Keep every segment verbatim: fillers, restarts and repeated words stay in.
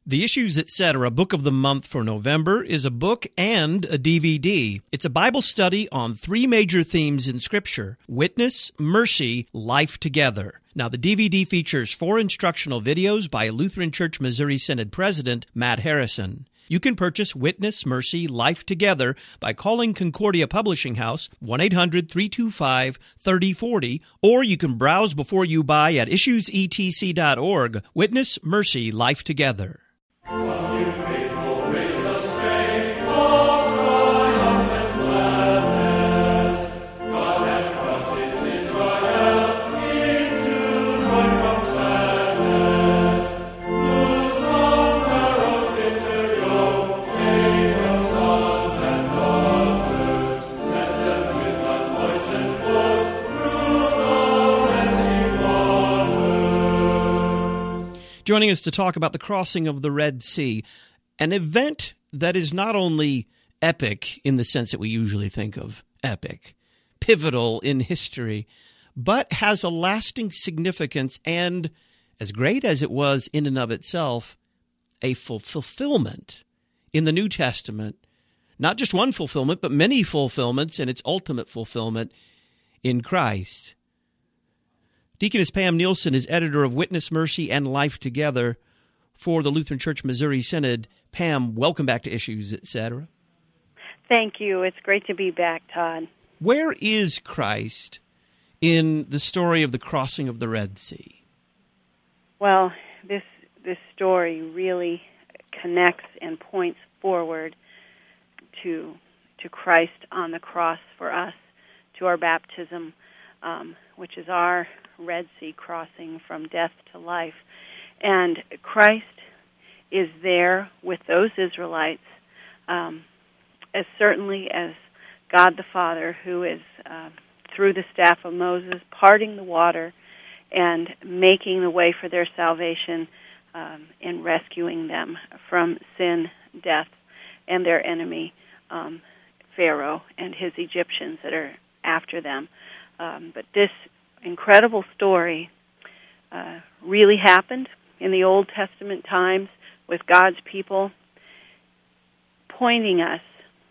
The Issues, et cetera. Book of the Month for November is a book and a D V D. It's a Bible study on three major themes in Scripture: witness, mercy, life together. Now, the D V D features four instructional videos by Lutheran Church Missouri Synod President Matt Harrison. You can purchase Witness, Mercy, Life Together by calling Concordia Publishing House, one eight hundred, three two five, three oh four oh, or you can browse before you buy at issues e t c dot org. Witness, Mercy, Life Together. Come, you faithful, raise the strain of triumphant gladness. God has brought his Israel into joy from sadness. Loose from Pharaoh's bitter yoke, Jacob's sons and daughters. Let them with unmoistened foot through the Red Sea waters. Joining us to talk about the crossing of the Red Sea, an event that is not only epic in the sense that we usually think of epic, pivotal in history, but has a lasting significance and, as great as it was in and of itself, a full fulfillment in the New Testament. Not just one fulfillment, but many fulfillments, and its ultimate fulfillment in Christ. Deaconess Pam Nielsen is editor of Witness, Mercy, and Life Together for the Lutheran Church Missouri Synod. Pam, welcome back to Issues, et cetera. Thank you. It's great to be back, Todd. Where is Christ in the story of the crossing of the Red Sea? Well, this this story really connects and points forward to to Christ on the cross for us, to our baptism, um, which is our Red Sea crossing from death to life. And Christ is there with those Israelites um, as certainly as God the Father, who is, uh, through the staff of Moses, parting the water and making the way for their salvation um, and rescuing them from sin, death, and their enemy, um, Pharaoh, and his Egyptians that are after them. Um, but this incredible story uh, really happened in the Old Testament times with God's people, pointing us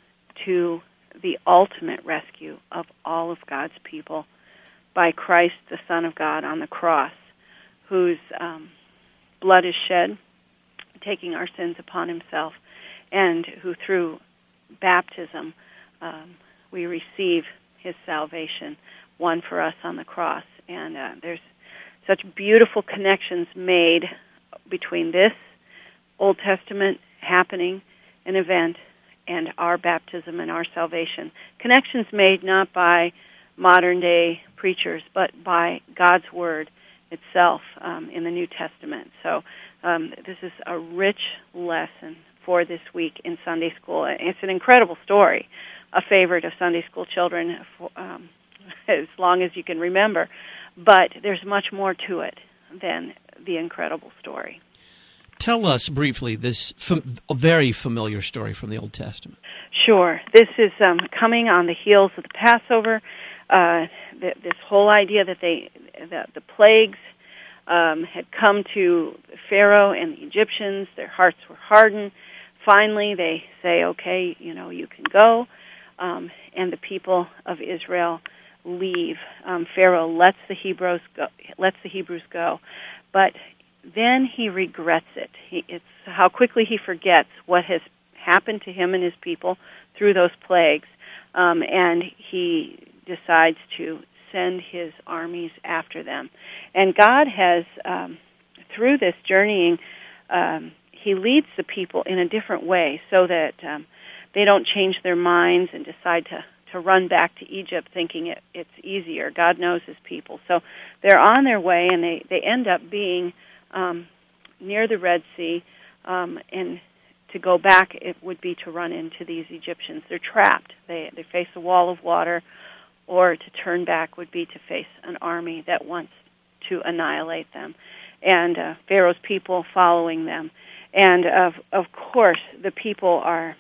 to the ultimate rescue of all of God's people by Christ, the Son of God, on the cross, whose um, blood is shed, taking our sins upon himself, and who through baptism um, we receive his salvation, won for us on the cross. And uh, there's such beautiful connections made between this Old Testament happening, an event, and our baptism and our salvation. Connections made not by modern-day preachers, but by God's Word itself um, in the New Testament. So um, this is a rich lesson for this week in Sunday school. It's an incredible story, a favorite of Sunday school children for, um, as long as you can remember. But there's much more to it than the incredible story. Tell us briefly this fam- very familiar story from the Old Testament. Sure. This is um, coming on the heels of the Passover. Uh, th- this whole idea that they, that the plagues um, had come to Pharaoh and the Egyptians. Their hearts were hardened. Finally, they say, "Okay, you know, you can go," um, and the people of Israel leave. Um, Pharaoh lets the Hebrews go. Lets the Hebrews go, but then he regrets it. He, it's how quickly he forgets what has happened to him and his people through those plagues, um, and he decides to send his armies after them. And God has, um, through this journeying, um, he leads the people in a different way so that um, they don't change their minds and decide to to run back to Egypt thinking it, it's easier. God knows his people. So they're on their way, and they, they end up being um, near the Red Sea, um, and to go back, it would be to run into these Egyptians. They're trapped. They, they face a wall of water, or to turn back would be to face an army that wants to annihilate them, and uh, Pharaoh's people following them. And, of, of course, the people are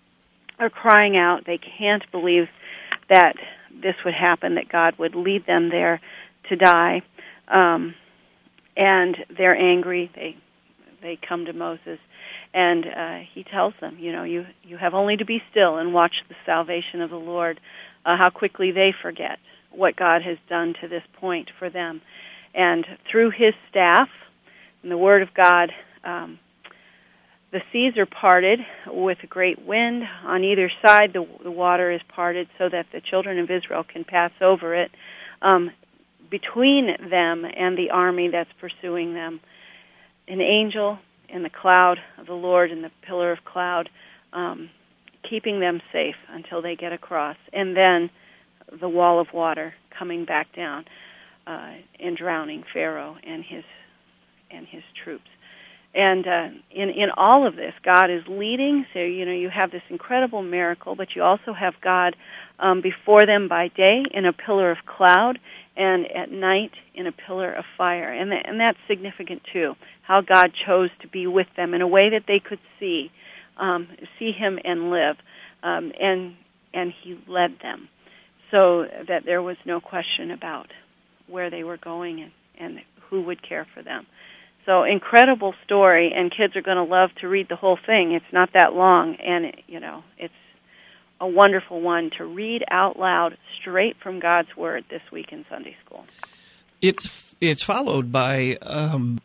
are crying out. They can't believe that this would happen, that God would lead them there to die. Um, and they're angry. They they come to Moses. And uh, he tells them, you know, you, you have only to be still and watch the salvation of the Lord, uh, how quickly they forget what God has done to this point for them. And through his staff and the word of God, um, the seas are parted with a great wind. On either side, the, the water is parted so that the children of Israel can pass over it. Um, between them and the army that's pursuing them, an angel in the cloud of the Lord, in the pillar of cloud, um, keeping them safe until they get across. And then the wall of water coming back down uh, and drowning Pharaoh and his and his troops. And uh, in in all of this, God is leading. So, you know, you have this incredible miracle, but you also have God um, before them by day in a pillar of cloud, and at night in a pillar of fire. And th- and that's significant, too, how God chose to be with them in a way that they could see, um, see him and live. Um, and and he led them so that there was no question about where they were going and, and who would care for them. So incredible story, and kids are going to love to read the whole thing. It's not that long, and, it, you know, it's a wonderful one to read out loud straight from God's Word this week in Sunday school. It's it's followed by um,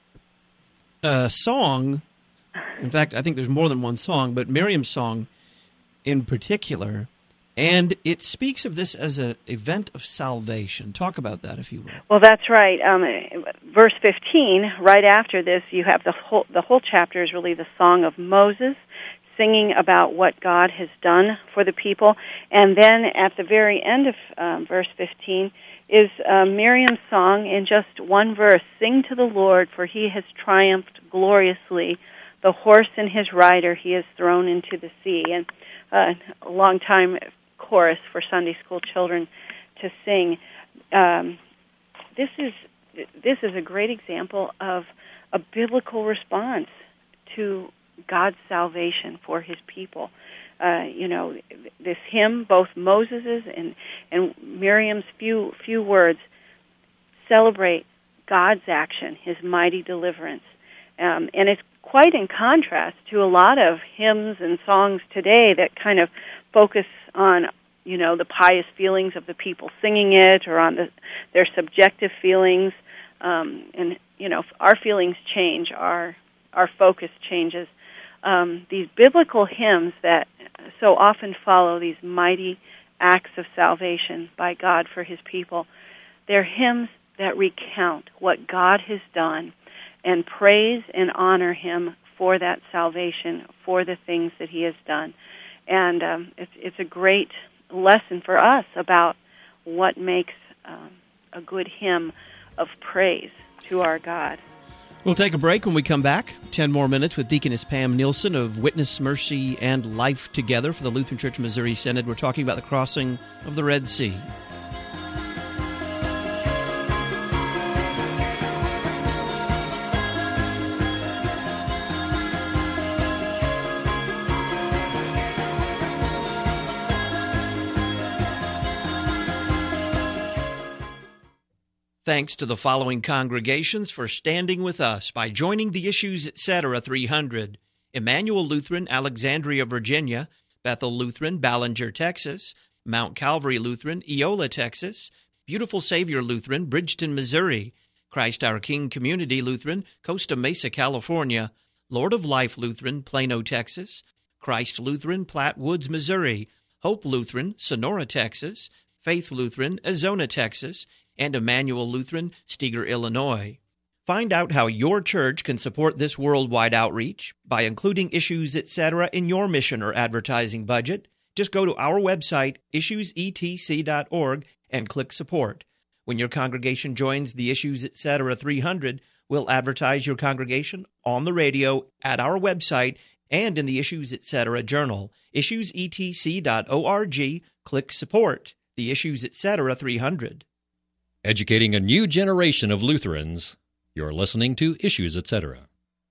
a song. In fact, I think there's more than one song, but Miriam's song in particular, and it speaks of this as an event of salvation. Talk about that, if you will. Well, that's right. Um, verse fifteen, right after this, you have the whole, the whole chapter is really the song of Moses, singing about what God has done for the people. And then at the very end of um, verse fifteen is uh, Miriam's song in just one verse, "Sing to the Lord, for he has triumphed gloriously. The horse and his rider he has thrown into the sea." And uh, a long time chorus for Sunday school children to sing. Um, this is this is a great example of a biblical response to God's salvation for his people. Uh, you know, this hymn, both Moses's and, and Miriam's few few words, celebrate God's action, his mighty deliverance. Um, and it's quite in contrast to a lot of hymns and songs today that kind of focus on, you know, the pious feelings of the people singing it, or on the, their subjective feelings. Um, and, you know, our feelings change, our our focus changes. Um, these biblical hymns that so often follow these mighty acts of salvation by God for his people, they're hymns that recount what God has done and praise and honor him for that salvation, for the things that he has done. And um, it's, it's a great lesson for us about what makes um, a good hymn of praise to our God. We'll take a break. When we come back, ten more minutes with Deaconess Pam Nielsen of Witness, Mercy, and Life Together for the Lutheran Church Missouri Synod. We're talking about the crossing of the Red Sea. Thanks to the following congregations for standing with us by joining the Issues Etc. three hundred. Emmanuel Lutheran, Alexandria, Virginia; Bethel Lutheran, Ballinger, Texas; Mount Calvary Lutheran, Eola, Texas; Beautiful Savior Lutheran, Bridgeton, Missouri; Christ Our King Community Lutheran, Costa Mesa, California; Lord of Life Lutheran, Plano, Texas; Christ Lutheran, Platte Woods, Missouri; Hope Lutheran, Sonora, Texas; Faith Lutheran, Azona, Texas; and Emmanuel Lutheran, Steger, Illinois. Find out how your church can support this worldwide outreach by including Issues Etc. in your mission or advertising budget. Just go to our website, issues e t c dot org, and click Support. When your congregation joins the Issues Etc. three hundred, we'll advertise your congregation on the radio, at our website, and in the Issues Etc. journal. issues e t c dot org, click Support. The Issues Etc. three hundred. Educating a new generation of Lutherans. You're listening to Issues Etc.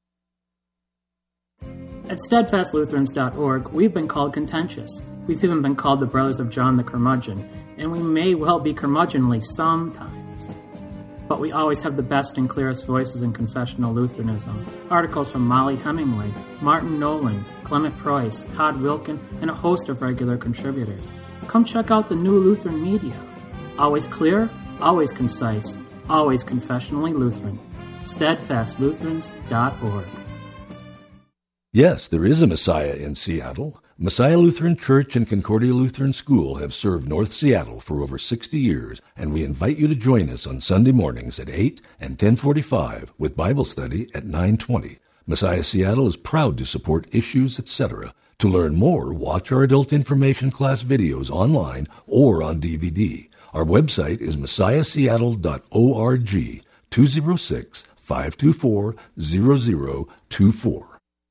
At steadfast lutherans dot org, we've been called contentious. We've even been called the brothers of John the Curmudgeon, and we may well be curmudgeonly sometimes. But we always have the best and clearest voices in confessional Lutheranism. Articles from Molly Hemingway, Martin Nolan, Clement Price, Todd Wilkin, and a host of regular contributors. Come check out the new Lutheran media. Always clear, always concise, always confessionally Lutheran. steadfast lutherans dot org. Yes, there is a Messiah in Seattle. Messiah Lutheran Church and Concordia Lutheran School have served North Seattle for over sixty years, and we invite you to join us on Sunday mornings at eight and ten forty-five with Bible study at nine twenty. Messiah Seattle is proud to support Issues, et cetera. To learn more, watch our adult information class videos online or on D V D. Our website is messiah seattle dot org, two oh six, five two four, zero zero two four.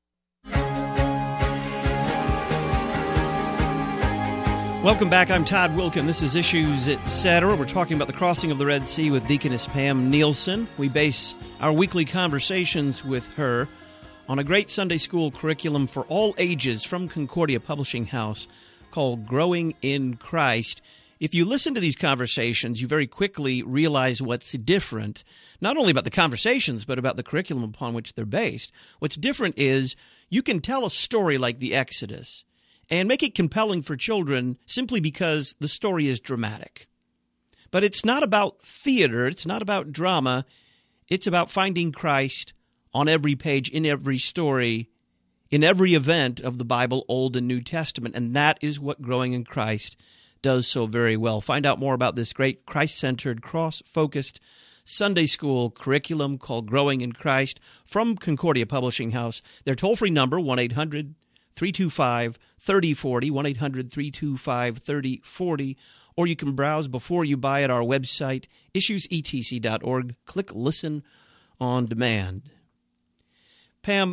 Welcome back. I'm Todd Wilkin. This is Issues, et cetera. We're talking about the crossing of the Red Sea with Deaconess Pam Nielsen. We base our weekly conversations with her on a great Sunday school curriculum for all ages from Concordia Publishing House called Growing in Christ. If you listen to these conversations, you very quickly realize what's different, not only about the conversations, but about the curriculum upon which they're based. What's different is you can tell a story like the Exodus and make it compelling for children simply because the story is dramatic. But it's not about theater, it's not about drama, it's about finding Christ on every page, in every story, in every event of the Bible, Old and New Testament, and that is what Growing in Christ does so very well. Find out more about this great Christ-centered, cross-focused Sunday school curriculum called Growing in Christ from Concordia Publishing House. Their toll-free number, one eight hundred, three two five, three oh four oh, one eight hundred, three two five, three oh four oh, or you can browse before you buy at our website, issues e t c dot org. Click Listen on Demand. Pam,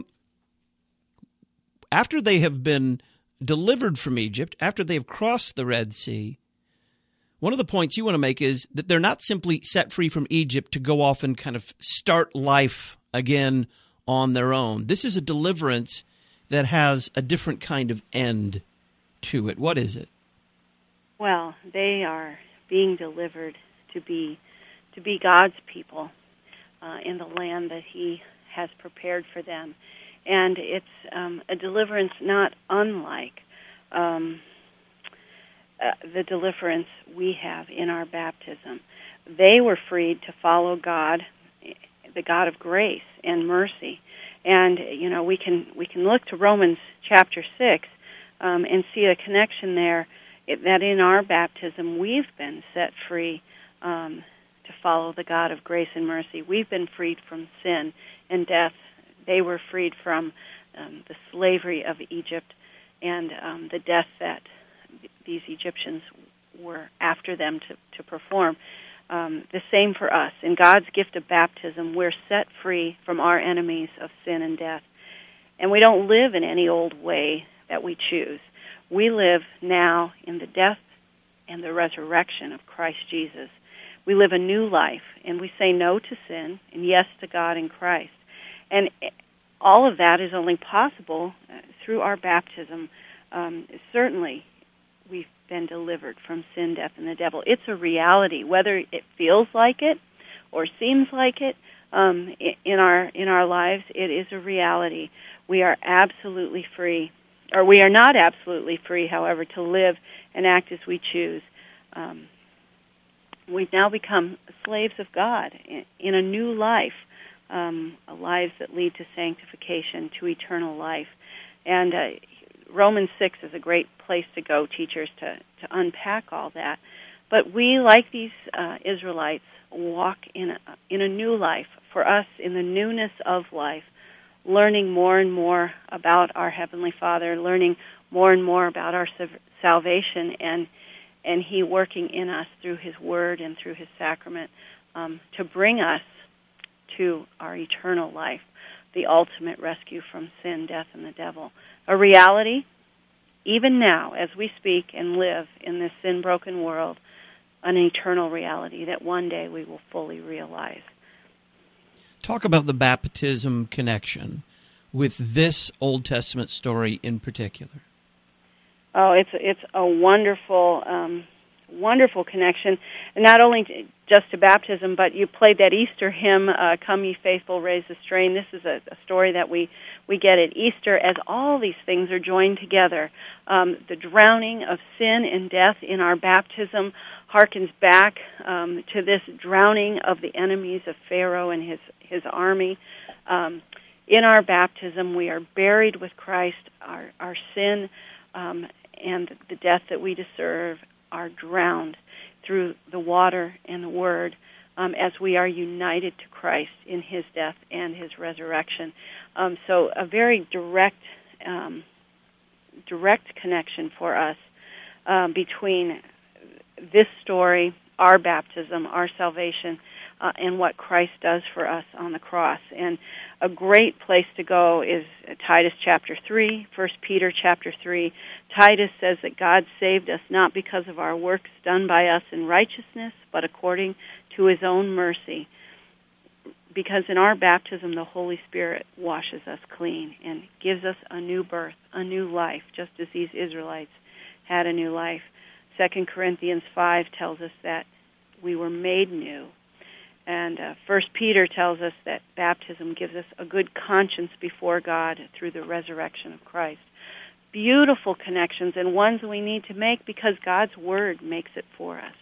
after they have been delivered from Egypt, after they have crossed the Red Sea, one of the points you want to make is that they're not simply set free from Egypt to go off and kind of start life again on their own. This is a deliverance that has a different kind of end to it. What is it? Well, they are being delivered to be to be God's people uh, in the land that He has prepared for them. And it's um, a deliverance not unlike um, uh, the deliverance we have in our baptism. They were freed to follow God, the God of grace and mercy. And, you know, we can we can look to Romans chapter six um, and see a connection there, it, that in our baptism we've been set free um, to follow the God of grace and mercy. We've been freed from sin and death. They were freed from um, the slavery of Egypt and um, the death that these Egyptians were after them to, to perform. Um, the same for us. In God's gift of baptism, we're set free from our enemies of sin and death. And we don't live in any old way that we choose. We live now in the death and the resurrection of Christ Jesus. We live a new life, and we say no to sin and yes to God in Christ. And all of that is only possible through our baptism. Um, certainly, we've been delivered from sin, death, and the devil. It's a reality, whether it feels like it or seems like it um, in our in our lives. It is a reality. We are absolutely free, or we are not absolutely free, however, to live and act as we choose. Um, we've now become slaves of God in, in a new life, um, lives that lead to sanctification, to eternal life. And uh, Romans six is a great place to go, teachers, to, to unpack all that. But we, like these uh, Israelites, walk in a, in a new life. For us, in the newness of life, learning more and more about our Heavenly Father, learning more and more about our salvation, and and He working in us through His Word and through His sacrament um, to bring us to our eternal life, the ultimate rescue from sin, death, and the devil. A reality, even now, as we speak and live in this sin-broken world, an eternal reality that one day we will fully realize. Talk about the baptism connection with this Old Testament story in particular. Oh, it's it's a wonderful um, wonderful connection, and not only to, just to baptism, but you played that Easter hymn, uh, "Come Ye Faithful, Raise the Strain." This is a, a story that we, we get at Easter as all these things are joined together. Um, the drowning of sin and death in our baptism harkens back um, to this drowning of the enemies of Pharaoh and his, his army. Um, in our baptism, we are buried with Christ. Our, our sin um, and the death that we deserve are drowned through the water and the Word um, as we are united to Christ in His death and His resurrection. Um, so a very direct, um, direct connection for us um, between this story, our baptism, our salvation, uh, and what Christ does for us on the cross. And a great place to go is Titus chapter three, First Peter chapter three. Titus says that God saved us not because of our works done by us in righteousness, but according to His own mercy. Because in our baptism, the Holy Spirit washes us clean and gives us a new birth, a new life, just as these Israelites had a new life. Second Corinthians five tells us that we were made new. And uh, First Peter tells us that baptism gives us a good conscience before God through the resurrection of Christ. Beautiful connections, and ones we need to make because God's Word makes it for us.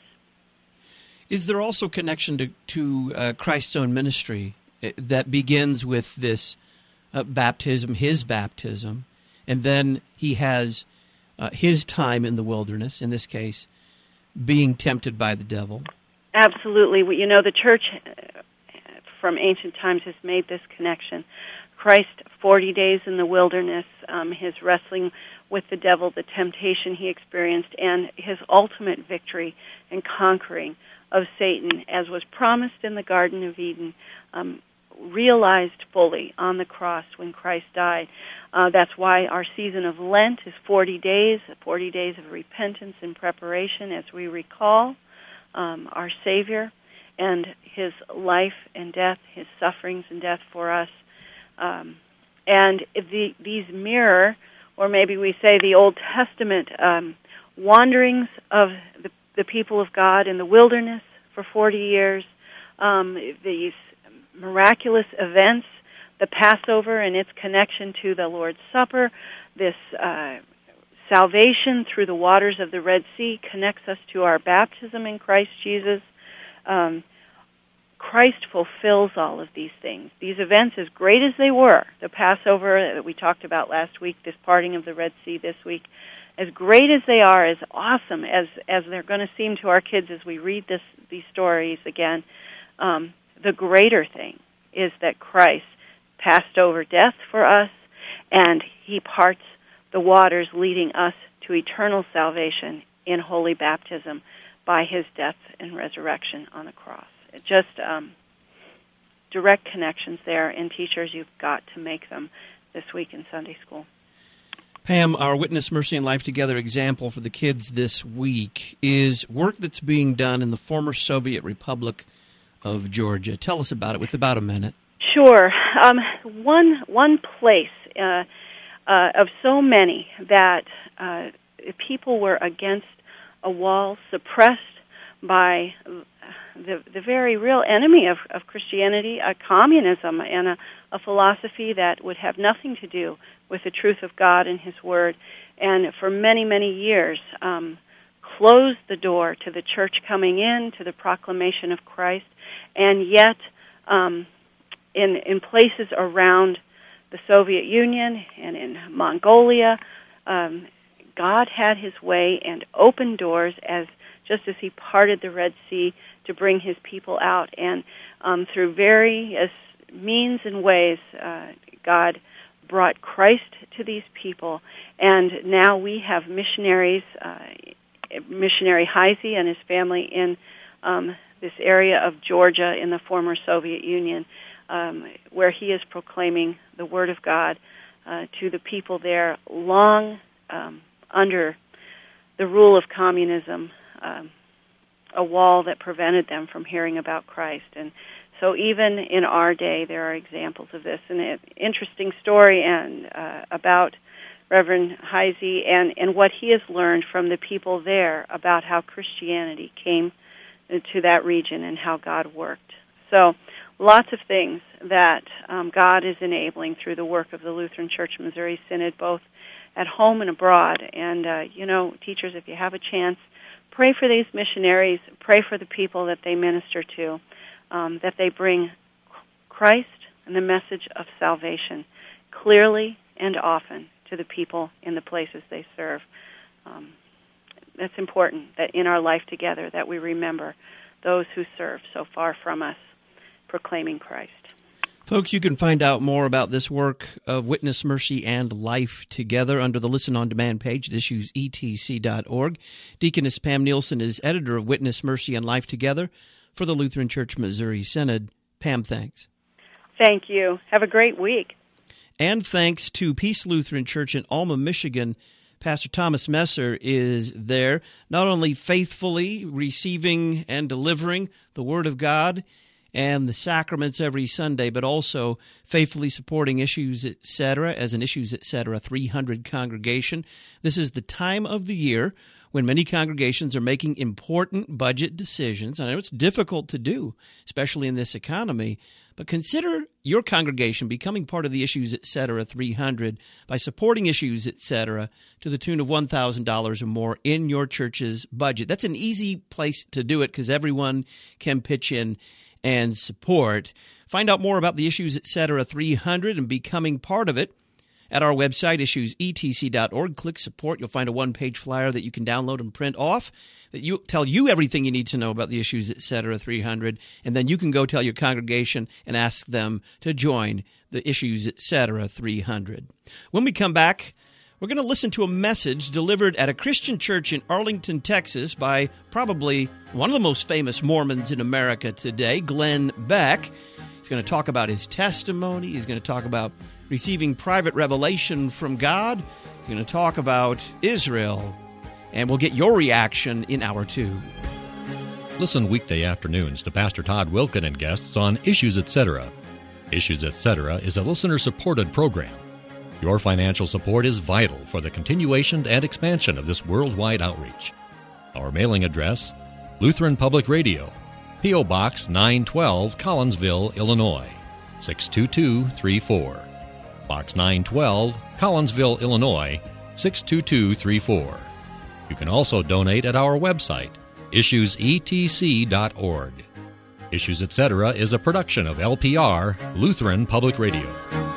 Is there also connection to, to uh, Christ's own ministry that begins with this uh, baptism, His baptism, and then He has uh, His time in the wilderness, in this case, being tempted by the devil? Absolutely. You know, the church from ancient times has made this connection. Christ, forty days in the wilderness, um, his wrestling with the devil, the temptation he experienced, and his ultimate victory and conquering of Satan, as was promised in the Garden of Eden, um, realized fully on the cross when Christ died. Uh, that's why our season of Lent is forty days, forty days of repentance and preparation as we recall Um, our Savior and His life and death, His sufferings and death for us. Um, and the, these mirror, or maybe we say the Old Testament um, wanderings of the, the people of God in the wilderness for forty years, um, these miraculous events, the Passover and its connection to the Lord's Supper, this uh salvation through the waters of the Red Sea connects us to our baptism in Christ Jesus. Um, Christ fulfills all of these things. These events, as great as they were, the Passover that we talked about last week, this parting of the Red Sea this week, as great as they are, as awesome as as they're going to seem to our kids as we read this these stories again, um, the greater thing is that Christ passed over death for us, and He parts the waters leading us to eternal salvation in holy baptism by His death and resurrection on the cross. It just um, direct connections there, and teachers, you've got to make them this week in Sunday school. Pam, our Witness, Mercy, and Life Together example for the kids this week is work that's being done in the former Soviet Republic of Georgia. Tell us about it with about a minute. Sure. Um, one one place uh, uh, of so many that uh, people were against a wall, suppressed by the the very real enemy of, of Christianity, a communism, and a, a philosophy that would have nothing to do with the truth of God and His Word, and for many, many years um, closed the door to the church coming in, to the proclamation of Christ, and yet um, in in places around the Soviet Union and in Mongolia, um, God had His way and opened doors as just as He parted the Red Sea to bring His people out. And um, through various means and ways, uh, God brought Christ to these people. And now we have missionaries, uh, missionary Heisey and his family in um, this area of Georgia in the former Soviet Union, um, where he is proclaiming the Word of God uh, to the people there long um, under the rule of communism, um, a wall that prevented them from hearing about Christ. And so even in our day, there are examples of this. And an interesting story and uh, about Reverend Heisey, and, and what he has learned from the people there about how Christianity came to that region and how God worked. So lots of things that um, God is enabling through the work of the Lutheran Church Missouri Synod, both at home and abroad. And, uh, you know, teachers, if you have a chance, pray for these missionaries, pray for the people that they minister to, um, that they bring Christ and the message of salvation clearly and often to the people in the places they serve. Um, that's important, that in our life together that we remember those who serve so far from us, proclaiming Christ. Folks, you can find out more about this work of Witness, Mercy, and Life Together under the Listen On Demand page at issues e t c dot org. Deaconess Pam Nielsen is editor of Witness, Mercy, and Life Together for the Lutheran Church Missouri Synod. Pam, thanks. Thank you. Have a great week. And thanks to Peace Lutheran Church in Alma, Michigan. Pastor Thomas Messer is there, not only faithfully receiving and delivering the Word of God and the sacraments every Sunday, but also faithfully supporting Issues Etc. as an Issues Etc. three hundred congregation. This is the time of the year when many congregations are making important budget decisions. I know it's difficult to do, especially in this economy, but consider your congregation becoming part of the Issues Etc. three hundred by supporting Issues Etc. to the tune of one thousand dollars or more in your church's budget. That's an easy place to do it because everyone can pitch in and support. Find out more about the Issues Etc. three hundred and becoming part of it at our website, issues e t c dot org. Click support. You'll find a one-page flyer that you can download and print off that you tell you everything you need to know about the Issues Etc. three hundred, and then you can go tell your congregation and ask them to join the Issues Etc. three hundred. When we come back, we're going to listen to a message delivered at a Christian church in Arlington, Texas by probably one of the most famous Mormons in America today, Glenn Beck. He's going to talk about his testimony. He's going to talk about receiving private revelation from God. He's going to talk about Israel. And we'll get your reaction in hour two. Listen weekday afternoons to Pastor Todd Wilken and guests on Issues Etc. Issues Etc. is a listener-supported program. Your financial support is vital for the continuation and expansion of this worldwide outreach. Our mailing address, Lutheran Public Radio, P O. Box nine twelve, Collinsville, Illinois, six two two three four. Box nine twelve, Collinsville, Illinois, six two two three four. You can also donate at our website, issues e t c dot org. Issues Etc. is a production of L P R, Lutheran Public Radio.